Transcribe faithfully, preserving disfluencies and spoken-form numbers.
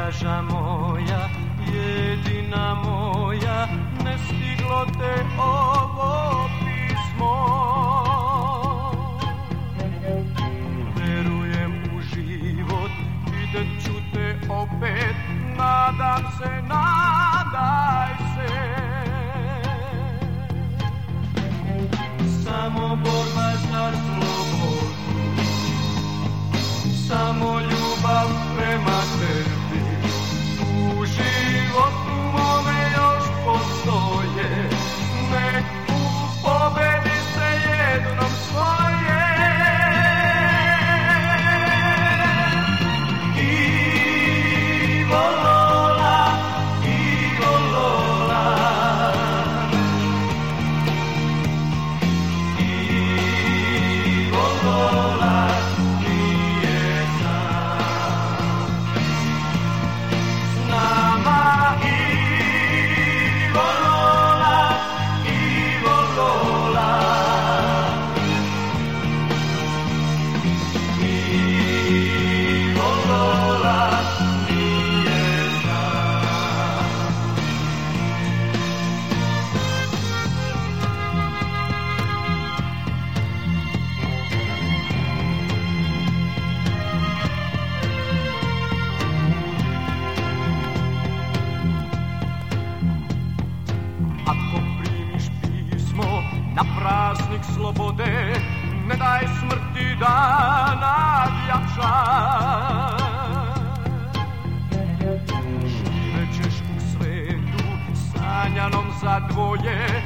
straža moja, jedina moja, ne stiglo te ovo pismo. Verujem u život, vidjet ću te opet, nadam se, nadaj se. Samo borba za slobodu, samo ljubav prema tebi, u životu mome još postoje, nek u pobedi se jednom svoje. Ivo Lola, Ivo Lola, Ivo Lola, nije sam. S nama Ivo Lola, Ivo Lola, Ivo Lola, nije sam. Ako primiš pismo na praznik slobode, ne daj smrti da nadjača. Živećeš u svetu sanjanom za dvoje,